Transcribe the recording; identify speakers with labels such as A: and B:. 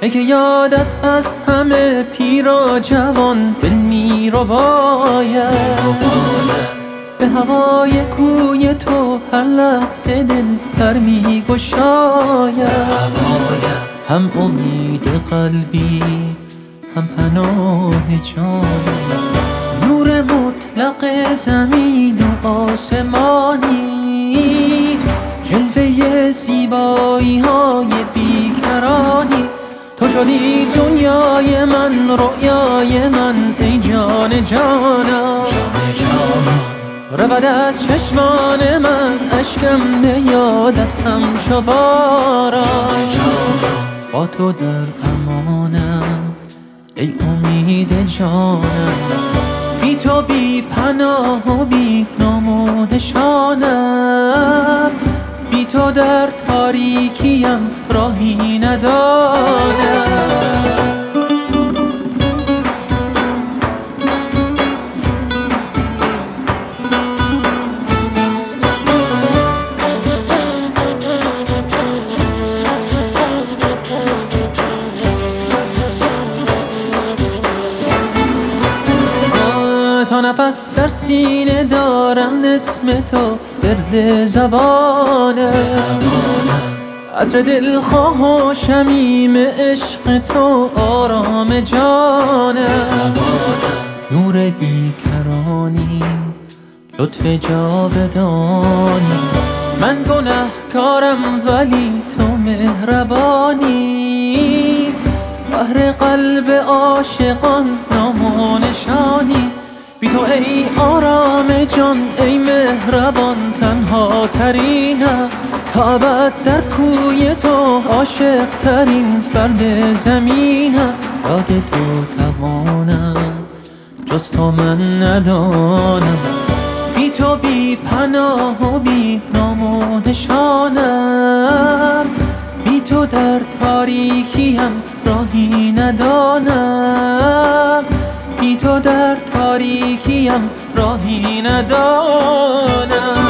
A: ای که یادت از همه پیر و جوان دل می رو باید، به هوای کوی تو هر لحظه دل پر می گشاید. هم امید قلبی هم پناه جان، نور مطلق زمین و آسمانی، جلوه زیبایی های بیکرانی. تو شدی دنیای من، رؤیای من، ای جان جانم. رود از چشمان من اشکم به یادت همچو باران. با تو در امانم ای امید جانم، بی تو بی پناه و بی نام و نشانم. بی تو در تاریکیم راهی ندانم. تا نفس در سینه دارم اسم تو گرد زبانه، عطر دلخواه و شمیم عشق تو آرام جانه. نور بیکرانی لطف جاودانی، من گنهکارم ولی تو مهربانی. بحر قلب عاشقان نام و نشانی، بی تو ای آرام جان ای مهربان تنها ترینم. تا ابد در کوی تو عاشق ترین فرد زمینم. یاد تو توانم جز تو من ندانم، بی تو بی پناه و بی نام و نشانم. بی تو در تاریکیم راهی ندانم، بی تو در تاریکیم راهی ندانم.